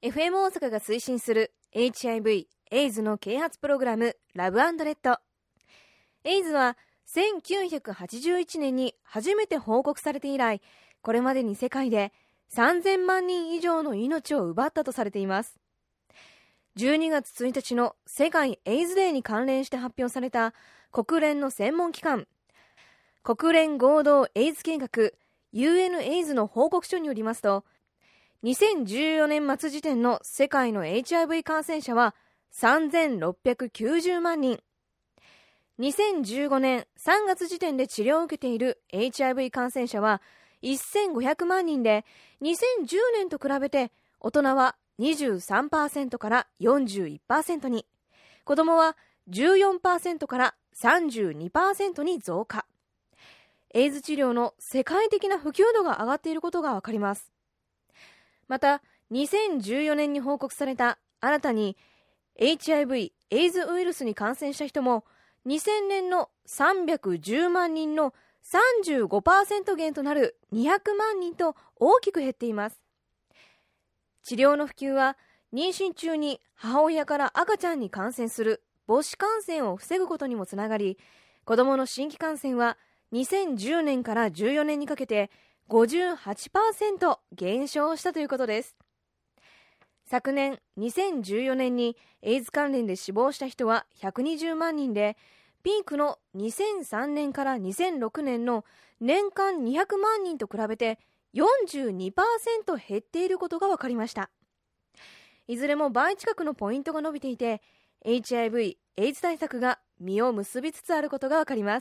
FM 大阪が推進する HIV、エイズの啓発プログラムラブ&レッド。エイズは1981年に初めて報告されて以来、これまでに世界で3000万人以上の命を奪ったとされています。12月1日の世界エイズデーに関連して発表された国連の専門機関、国連合同エイズ計画 UNAIDS の報告書によりますと、2014年末時点の世界の HIV 感染者は3690万人。2015年3月時点で治療を受けている HIV 感染者は1500万人で、2010年と比べて大人は 23% から 41% に、子供は 14% から 32% に増加。エイズ治療の世界的な普及度が上がっていることがわかります。また、2014年に報告された新たに HIV、エイズウイルスに感染した人も2000年の310万人の 35% 減となる200万人と大きく減っています。治療の普及は妊娠中に母親から赤ちゃんに感染する母子感染を防ぐことにもつながり、子どもの新規感染は2010年から14年にかけて 58% 減少したということです。昨年2014年にエイズ関連で死亡した人は120万人で、ピークの2003年から2006年の年間200万人と比べて 42% 減っていることが分かりました。いずれも倍近くのポイントが伸びていて、 HIV、エイズ対策が実を結びつつあることが分かります。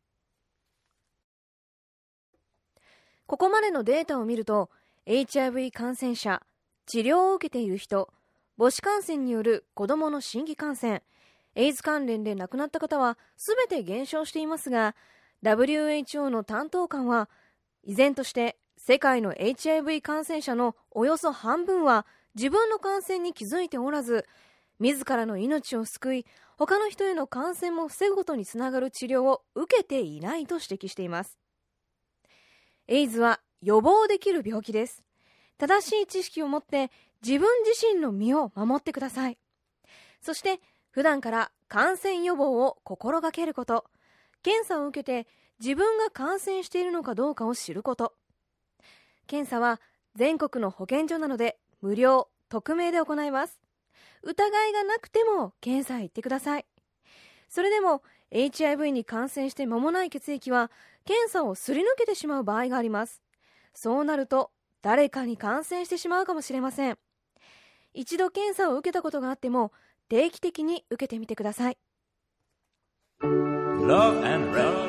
ここまでのデータを見ると、 HIV 感染者、治療を受けている人、母子感染による子どもの新規感染、エイズ関連で亡くなった方はすべて減少していますが、 WHO の担当官は依然として世界の HIV 感染者のおよそ半分は自分の感染に気づいておらず、自らの命を救い他の人への感染も防ぐことにつながる治療を受けていないと指摘しています。エイズは予防できる病気です。正しい知識を持って自分自身の身を守ってください。そして普段から感染予防を心がけること、検査を受けて自分が感染しているのかどうかを知ること。検査は全国の保健所などで無料、匿名で行います。疑いがなくても検査へ行ってください。それでも HIV に感染して間もない血液は検査をすり抜けてしまう場合があります。そうなると誰かに感染してしまうかもしれません。一度検査を受けたことがあっても定期的に受けてみてください。 Love and Red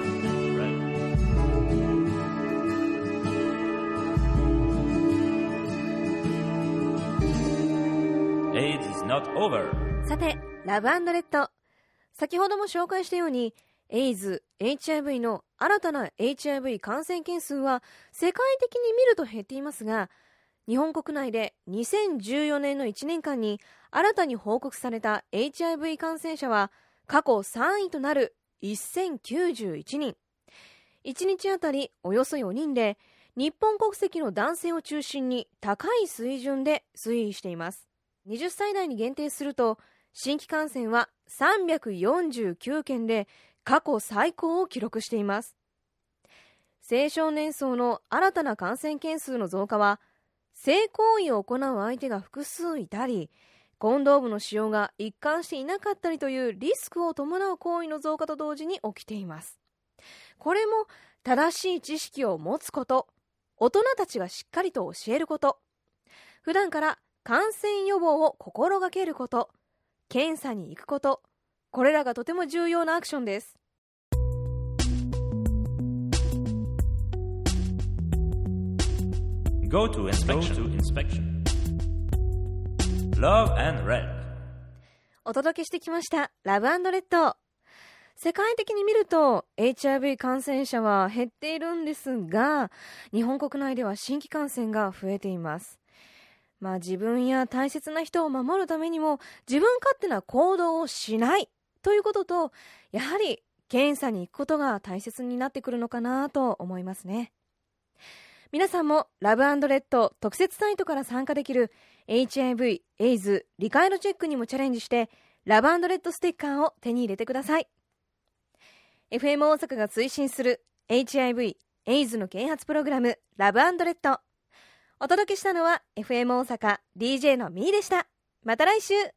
AIDS is not over。 さて、ラブ&レッド。先ほども紹介したように、エイズ、HIV の新たな HIV 感染件数は世界的に見ると減っていますが、日本国内で2014年の1年間に新たに報告された HIV 感染者は過去3位となる1091人。1日あたりおよそ4人で、日本国籍の男性を中心に高い水準で推移しています。20歳代に限定すると、新規感染は349件で過去最高を記録しています。青少年層の新たな感染件数の増加は、性行為を行う相手が複数いたり、コンドームの使用が一貫していなかったりというリスクを伴う行為の増加と同時に起きています。これも正しい知識を持つこと、大人たちがしっかりと教えること、普段から感染予防を心がけること、検査に行くこと、これらがとても重要なアクションです。 Go to inspection. Love and Red。 お届けしてきましたラブ&レッド。世界的に見ると HIV 感染者は減っているんですが、日本国内では新規感染が増えています。自分や大切な人を守るためにも自分勝手な行動をしないということと、やはり検査に行くことが大切になってくるのかなと思いますね。 皆さんもラブ&レッド特設サイトから参加できる HIV、エイズ、理解度チェックにもチャレンジしてラブ&レッドステッカーを手に入れてください。 FM 大阪が推進する HIV、エイズの啓発プログラムラブ&レッド。お届けしたのは FM 大阪 DJ のミーでした。また来週。